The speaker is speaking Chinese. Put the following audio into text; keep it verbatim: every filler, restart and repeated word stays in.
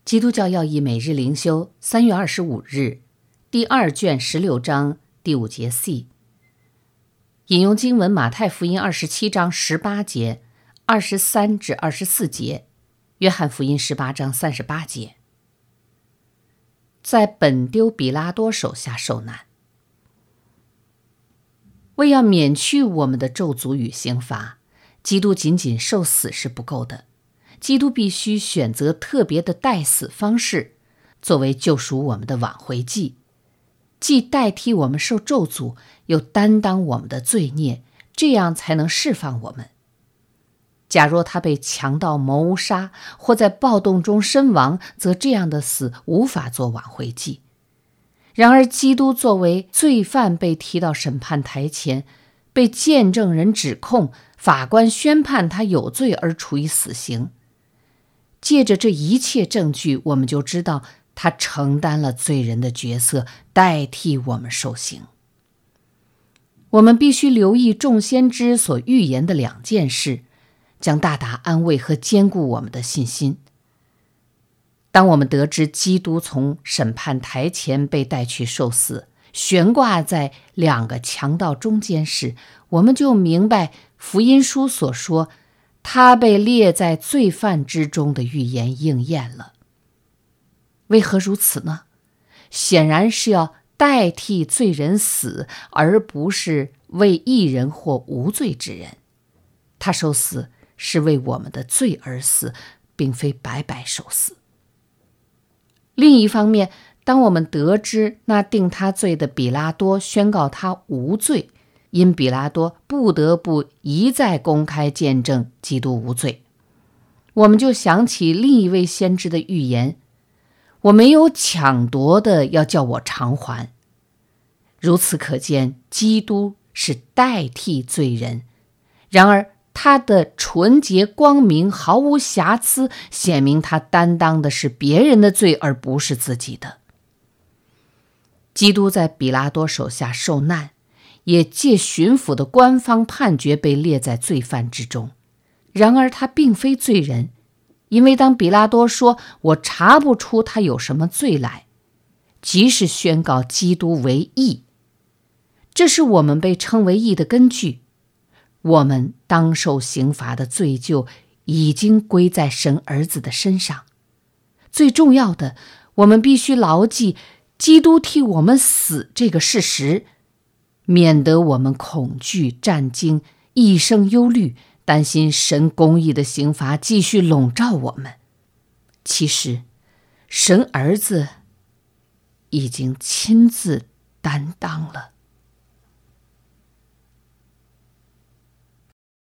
基督教要义每日灵修，三月二十五日，第二卷十六章第五节 C。引用经文马太福音二十七章十八节、二十三至二十四节，约翰福音十八章三十八节。在本丢比拉多手下受难，为要免去我们的咒诅与刑罚，基督仅仅受死是不够的。基督必须选择特别的代死方式，作为救赎我们的挽回祭，既代替我们受咒诅，又担当我们的罪孽，这样才能释放我们。假若他被强盗谋杀，或在暴动中身亡，则这样的死无法做挽回祭。然而基督作为罪犯被提到审判台前，被见证人指控，法官宣判他有罪而处以死刑。借着这一切证据，我们就知道他承担了罪人的角色，代替我们受刑。我们必须留意众先知所预言的两件事，将大大安慰和坚固我们的信心。当我们得知基督从审判台前被带去受死，悬挂在两个强盗中间时，我们就明白福音书所说他被列在罪犯之中的预言应验了。为何如此呢？显然是要代替罪人死，而不是为义人或无罪之人。他受死是为我们的罪而死，并非白白受死。另一方面，当我们得知那定他罪的比拉多宣告他无罪，因比拉多不得不一再公开见证基督无罪，我们就想起另一位先知的预言：我没有抢夺的，要叫我偿还。如此可见，基督是代替罪人，然而他的纯洁光明毫无瑕疵，显明他担当的是别人的罪，而不是自己的。基督在比拉多手下受难，也借巡抚的官方判决被列在罪犯之中。然而他并非罪人，因为当比拉多说我查不出他有什么罪来，即是宣告基督为义。这是我们被称为义的根据。我们当受刑罚的罪疚已经归在神儿子的身上。最重要的，我们必须牢记基督替我们死这个事实，免得我们恐惧战惊，一生忧虑，担心神公义的刑罚继续笼罩我们。其实神儿子已经亲自担当了。